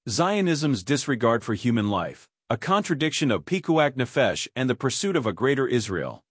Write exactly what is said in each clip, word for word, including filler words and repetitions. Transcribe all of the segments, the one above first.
Zionism's disregard for human life, a contradiction of Pikuach Nefesh and the pursuit of a greater Israel.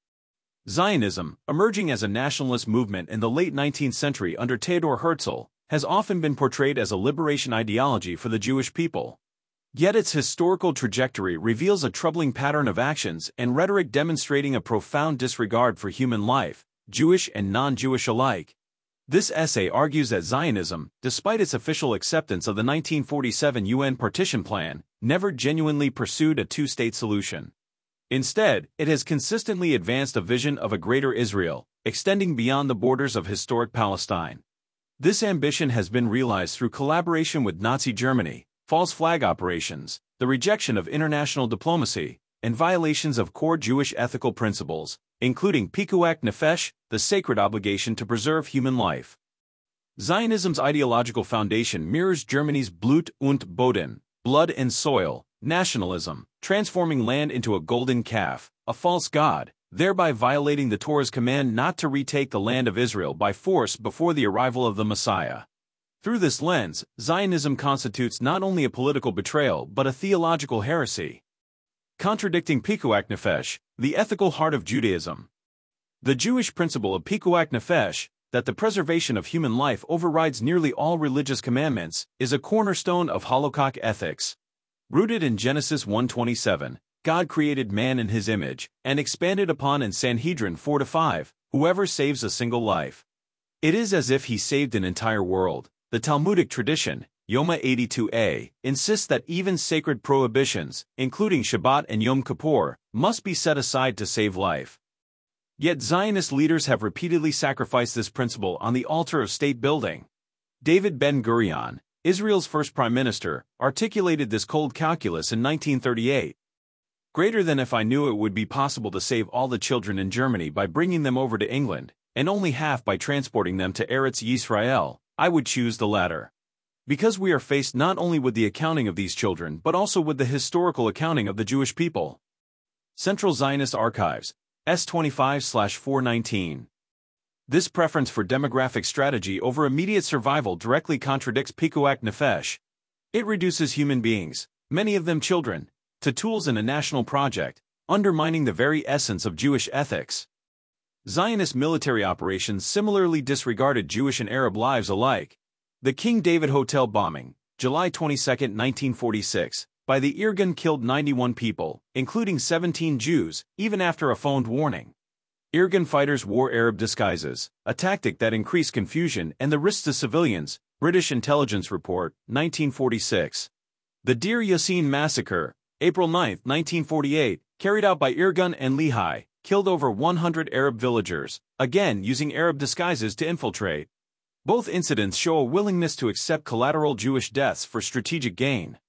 Zionism, emerging as a nationalist movement in the late nineteenth century under Theodor Herzl, has often been portrayed as a liberation ideology for the Jewish people. Yet its historical trajectory reveals a troubling pattern of actions and rhetoric demonstrating a profound disregard for human life, Jewish and non-Jewish alike. This essay argues that Zionism, despite its official acceptance of the nineteen forty-seven U N partition plan, never genuinely pursued a two-state solution. Instead, it has consistently advanced a vision of a greater Israel, extending beyond the borders of historic Palestine. This ambition has been realized through collaboration with Nazi Germany, false flag operations, the rejection of international diplomacy, and violations of core Jewish ethical principles, including Pikuach Nefesh, the sacred obligation to preserve human life. Zionism's ideological foundation mirrors Germany's Blut und Boden, blood and soil, nationalism, transforming land into a golden calf, a false god, thereby violating the Torah's command not to retake the land of Israel by force before the arrival of the Messiah. Through this lens, Zionism constitutes not only a political betrayal but a theological heresy. Contradicting Pikuach Nefesh, the ethical heart of Judaism. The Jewish principle of Pikuach Nefesh, that the preservation of human life overrides nearly all religious commandments, is a cornerstone of halakhic ethics. Rooted in Genesis one twenty-seven, God created man in his image, and expanded upon in Sanhedrin four to five, whoever saves a single life. It is as if he saved an entire world. The Talmudic tradition, Yoma eighty-two a, insists that even sacred prohibitions, including Shabbat and Yom Kippur, must be set aside to save life. Yet Zionist leaders have repeatedly sacrificed this principle on the altar of state building. David Ben-Gurion, Israel's first prime minister, articulated this cold calculus in nineteen thirty-eight. Greater than if I knew it would be possible to save all the children in Germany by bringing them over to England, and only half by transporting them to Eretz Yisrael, I would choose the latter. Because we are faced not only with the accounting of these children but also with the historical accounting of the Jewish people. Central Zionist Archives, S twenty-five four nineteen. This preference for demographic strategy over immediate survival directly contradicts Pikuach Nefesh. It reduces human beings, many of them children, to tools in a national project, undermining the very essence of Jewish ethics. Zionist military operations similarly disregarded Jewish and Arab lives alike. The King David Hotel bombing, July twenty-second nineteen forty-six, by the Irgun killed ninety-one people, including seventeen Jews, even after a phoned warning. Irgun fighters wore Arab disguises, a tactic that increased confusion and the risks to civilians, British intelligence report, nineteen forty-six. The Deir Yassin massacre, April ninth nineteen forty-eight, carried out by Irgun and Lehi, killed over one hundred Arab villagers, again using Arab disguises to infiltrate. Both incidents show a willingness to accept collateral Jewish deaths for strategic gain.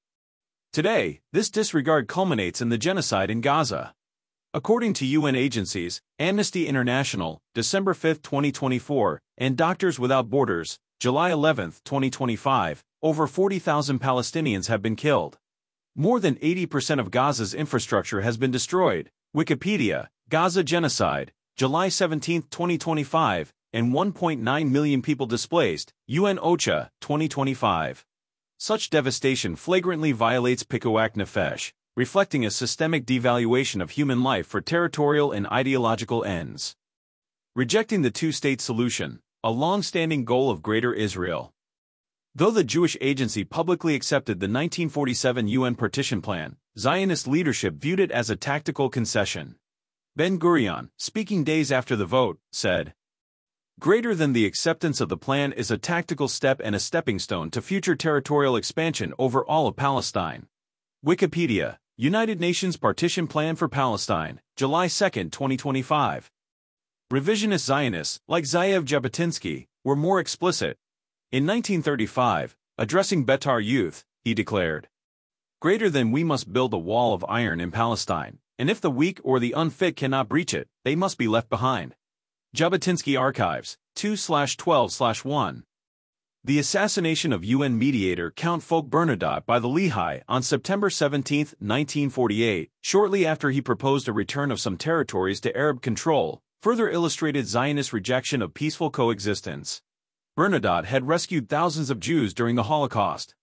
Today, this disregard culminates in the genocide in Gaza. According to U N agencies, Amnesty International, December fifth twenty twenty-four, and Doctors Without Borders, July eleventh twenty twenty-five, over forty thousand Palestinians have been killed. More than eighty percent of Gaza's infrastructure has been destroyed. Wikipedia, Gaza Genocide, July seventeenth twenty twenty-five, and one point nine million people displaced, U N OCHA, twenty twenty-five. Such devastation flagrantly violates Pikuach Nefesh, reflecting a systemic devaluation of human life for territorial and ideological ends. Rejecting the two-state solution, a long-standing goal of Greater Israel. Though the Jewish Agency publicly accepted the nineteen forty-seven U N partition plan, Zionist leadership viewed it as a tactical concession. Ben-Gurion, speaking days after the vote, said, "Greater than the acceptance of the plan is a tactical step and a stepping stone to future territorial expansion over all of Palestine." Wikipedia, United Nations Partition Plan for Palestine, July second twenty twenty-five. Revisionist Zionists, like Ze'ev Jabotinsky, were more explicit. In nineteen thirty-five, addressing Betar youth, he declared, "Greater than we must build a wall of iron in Palestine, and if the weak or the unfit cannot breach it, they must be left behind." Jabotinsky Archives, two twelve one. The assassination of U N mediator Count Folke Bernadotte by the Lehi on September seventeenth nineteen forty-eight, shortly after he proposed a return of some territories to Arab control, further illustrated Zionist rejection of peaceful coexistence. Bernadotte had rescued thousands of Jews during the Holocaust.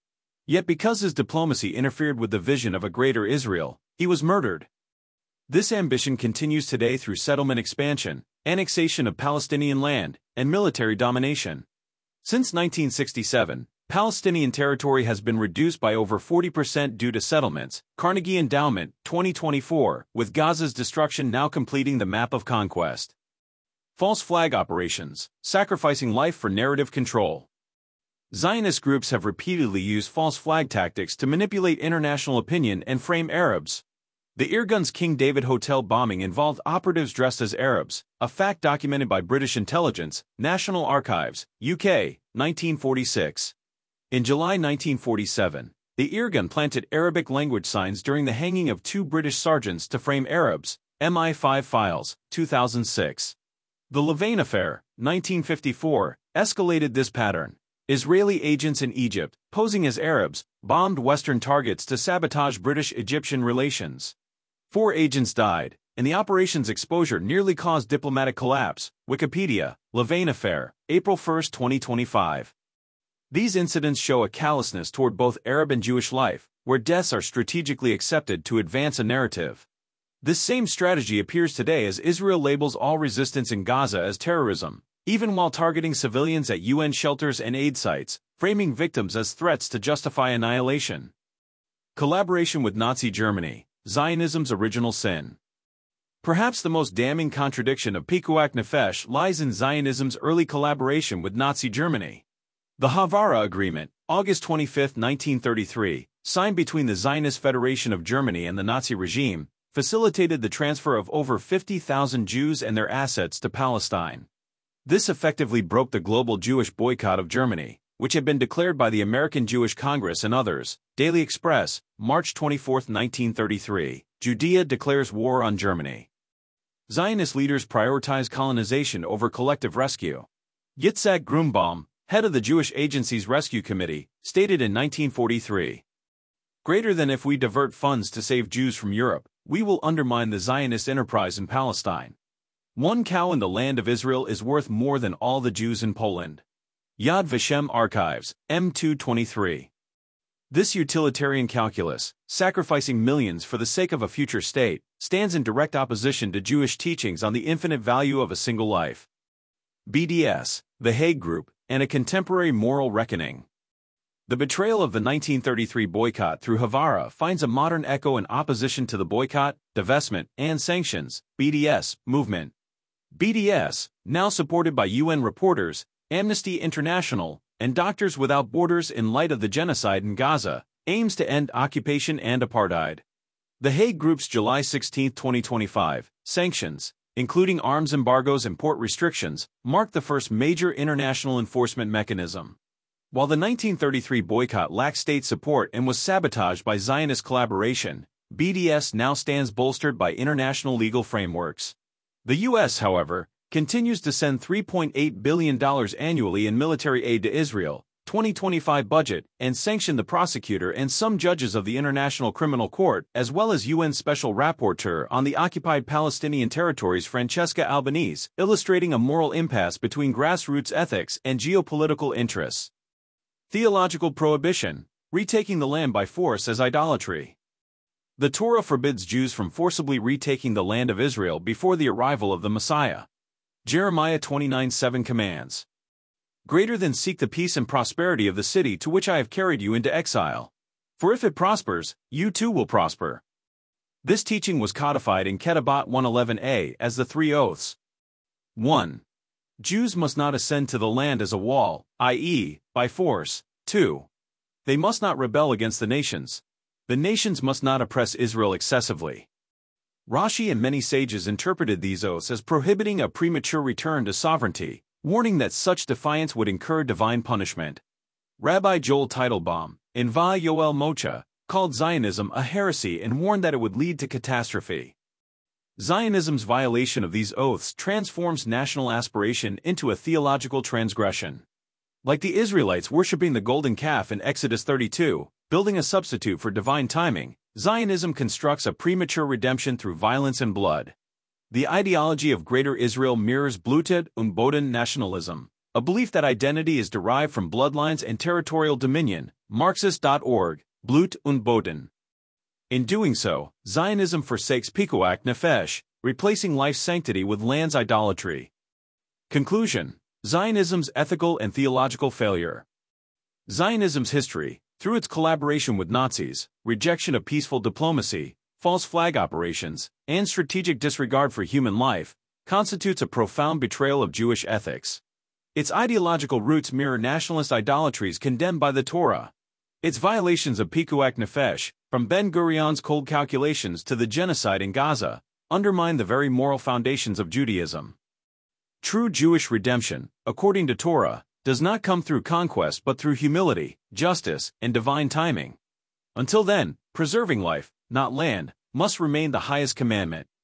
Yet because his diplomacy interfered with the vision of a greater Israel, he was murdered. This ambition continues today through settlement expansion, annexation of Palestinian land, and military domination. Since nineteen sixty-seven, Palestinian territory has been reduced by over forty percent due to settlements. Carnegie Endowment, twenty twenty-four, with Gaza's destruction now completing the map of conquest. False flag operations, sacrificing life for narrative control. Zionist groups have repeatedly used false flag tactics to manipulate international opinion and frame Arabs. The Irgun's King David Hotel bombing involved operatives dressed as Arabs, a fact documented by British intelligence, National Archives, U K, nineteen forty-six. In July nineteen forty-seven, the Irgun planted Arabic language signs during the hanging of two British sergeants to frame Arabs, M I five Files, two thousand six. The Louvain Affair, nineteen fifty-four, escalated this pattern. Israeli agents in Egypt, posing as Arabs, bombed Western targets to sabotage British-Egyptian relations. Four agents died, and the operation's exposure nearly caused diplomatic collapse. Wikipedia, Louvain Affair, April first, twenty twenty-five. These incidents show a callousness toward both Arab and Jewish life, where deaths are strategically accepted to advance a narrative. This same strategy appears today as Israel labels all resistance in Gaza as terrorism, even while targeting civilians at U N shelters and aid sites, framing victims as threats to justify annihilation. Collaboration with Nazi Germany, Zionism's original sin. Perhaps the most damning contradiction of Pikuach Nefesh lies in Zionism's early collaboration with Nazi Germany. The Havara Agreement, August twenty-fifth, nineteen thirty-three, signed between the Zionist Federation of Germany and the Nazi regime, facilitated the transfer of over fifty thousand Jews and their assets to Palestine. This effectively broke the global Jewish boycott of Germany, which had been declared by the American Jewish Congress and others. Daily Express, March twenty-fourth, nineteen thirty-three, Judea declares war on Germany. Zionist leaders prioritize colonization over collective rescue. Yitzhak Grunbaum, head of the Jewish Agency's Rescue Committee, stated in nineteen forty-three, "Greater than if we divert funds to save Jews from Europe, we will undermine the Zionist enterprise in Palestine. One cow in the land of Israel is worth more than all the Jews in Poland." Yad Vashem Archives, M two twenty-three. This utilitarian calculus, sacrificing millions for the sake of a future state, stands in direct opposition to Jewish teachings on the infinite value of a single life. B D S, The Hague Group, and a Contemporary Moral Reckoning. The betrayal of the nineteen thirty-three boycott through Havara finds a modern echo in opposition to the boycott, divestment, and sanctions (B D S) movement. B D S, now supported by U N reporters, Amnesty International, and Doctors Without Borders in light of the genocide in Gaza, aims to end occupation and apartheid. The Hague Group's July sixteenth, twenty twenty-five, sanctions, including arms embargoes and port restrictions, marked the first major international enforcement mechanism. While the nineteen thirty-three boycott lacked state support and was sabotaged by Zionist collaboration, B D S now stands bolstered by international legal frameworks. The U S, however, continues to send three point eight billion dollars annually in military aid to Israel, twenty twenty-five budget, and sanction the prosecutor and some judges of the International Criminal Court, as well as U N Special Rapporteur on the occupied Palestinian territories Francesca Albanese, illustrating a moral impasse between grassroots ethics and geopolitical interests. Theological prohibition, retaking the land by force as idolatry. The Torah forbids Jews from forcibly retaking the land of Israel before the arrival of the Messiah. Jeremiah twenty-nine seven commands, "Greater than seek the peace and prosperity of the city to which I have carried you into exile. For if it prospers, you too will prosper." This teaching was codified in Ketubot one eleven a as the three oaths. one. Jews must not ascend to the land as a wall, that is, by force. two. They must not rebel against the nations. The nations must not oppress Israel excessively. Rashi and many sages interpreted these oaths as prohibiting a premature return to sovereignty, warning that such defiance would incur divine punishment. Rabbi Joel Teitelbaum, in Va Yoel Mocha, called Zionism a heresy and warned that it would lead to catastrophe. Zionism's violation of these oaths transforms national aspiration into a theological transgression. Like the Israelites worshipping the golden calf in Exodus thirty-two, building a substitute for divine timing, Zionism constructs a premature redemption through violence and blood. The ideology of Greater Israel mirrors Bluted und Boden nationalism, a belief that identity is derived from bloodlines and territorial dominion, Marxist dot org, Blut und Boden. In doing so, Zionism forsakes Pikuach Nefesh, replacing life's sanctity with land's idolatry. Conclusion: Zionism's ethical and theological failure. Zionism's history, through its collaboration with Nazis, rejection of peaceful diplomacy, false flag operations, and strategic disregard for human life, constitutes a profound betrayal of Jewish ethics. Its ideological roots mirror nationalist idolatries condemned by the Torah. Its violations of Pikuach Nefesh, from Ben-Gurion's cold calculations to the genocide in Gaza, undermine the very moral foundations of Judaism. True Jewish redemption, according to Torah, does not come through conquest but through humility, justice, and divine timing. Until then, preserving life, not land, must remain the highest commandment.